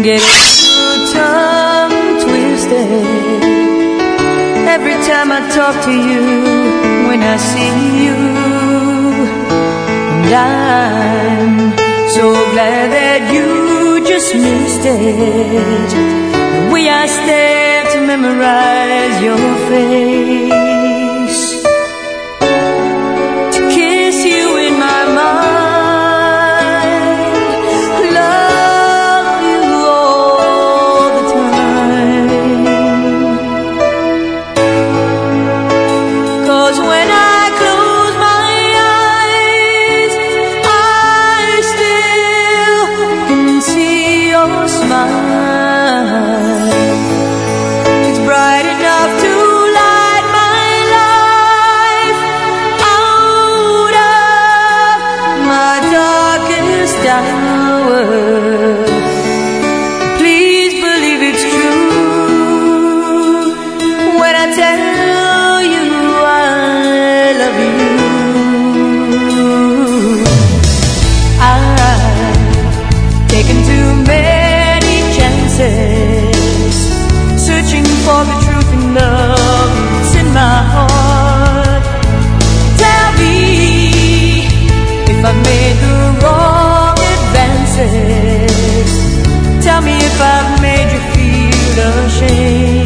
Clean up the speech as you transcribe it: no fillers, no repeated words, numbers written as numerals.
Get tongue twisted every time I talk to you, when I see you. And I'm so glad that you just missed it, the way I stare to memorize your face, to kiss you in my mind, love you all the time. 'Cause when I close my eyes, I still can see your smile. It's bright enough to light my life out of my darkest hour. Please believe it's true when I tell you I love you. I've taken too many chances, searching for the truth in love that's in my heart. Tell me if I've made the wrong advances. Tell me if I've made you feel ashamed.